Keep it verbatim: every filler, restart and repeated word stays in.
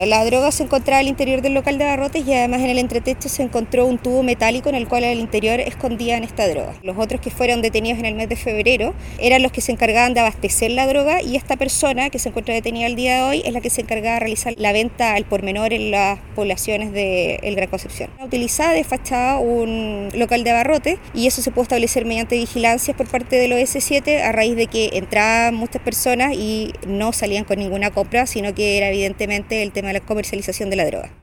La droga se encontraba al interior del local de abarrotes y además en el entretecho se encontró un tubo metálico en el cual al interior escondían esta droga. Los otros que fueron detenidos en el mes de febrero eran los que se encargaban de abastecer la droga y esta persona que se encuentra detenida el día de hoy es la que se encargaba de realizar la venta al por menor en las poblaciones de El Gran Concepción. Utilizada de fachada un local de abarrotes y eso se pudo establecer mediante vigilancias por parte del O S siete a raíz de que entraban muchas personas y no salían con ninguna compra, sino que era evidentemente el tema de la comercialización de la droga.